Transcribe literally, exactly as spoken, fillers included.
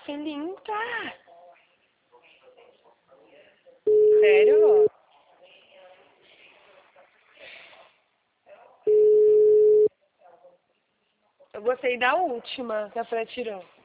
Felinho, tá? Sério? Eu gostei da última que a Fran tirou.